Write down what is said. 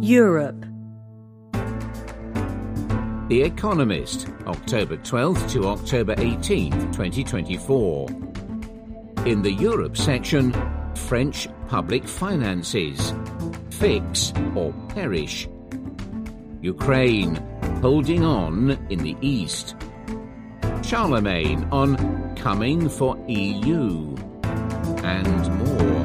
Europe. The Economist, October 12th to October 18th, 2024. In the Europe section, French public finances. Fix or perish. Ukraine, holding on in the east. Charlemagne on coming for EU. And more.